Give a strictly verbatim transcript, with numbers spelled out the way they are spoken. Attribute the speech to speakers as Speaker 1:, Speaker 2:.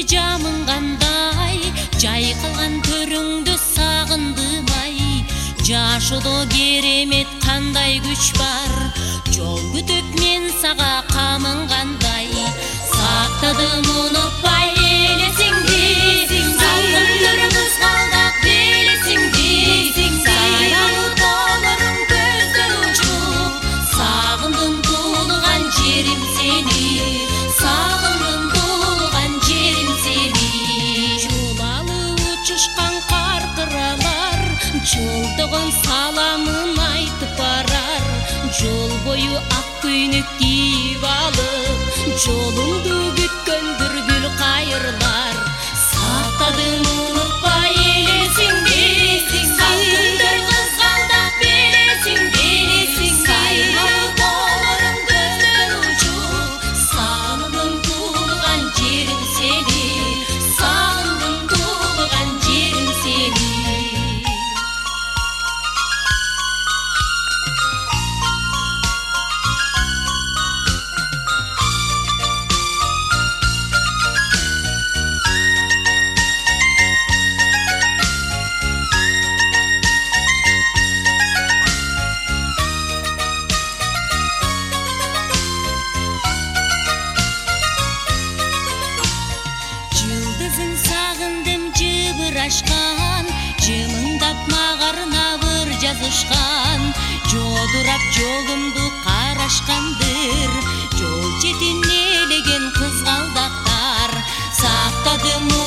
Speaker 1: жамынгандай, жайкалган төрүңдү сагындым ай. Жашоодо керемет кандай күч бар, жол күтүп мен сага камынгандай. Сактадым унутпай элесиңди, салкын кызгалдак белесиңди. Саралуу тоолоруң көздөн учуп, сагындым туулган жерим сени, сагындым туулган жерим сени. Жулалы учушкан каркыралар, жолдогон саламын айтып барар. Жол бою ак көйнөк кийип алып, жолуңду күткөндүр гүл кайырлар. Сактадым унутпай элесиңди, салкындар кызгалдак белесиңди. Саралуу тоолоруң көздөн учуп, сагындым туулган жерим сени, сагындым туулган жерим сени. Жылдызын сагындым жыбырашкан, жымыңдап магарына бір жазышкан. Жодурап жолумду карашкандыр, жол четин элеген кызгалдактар. Сактадым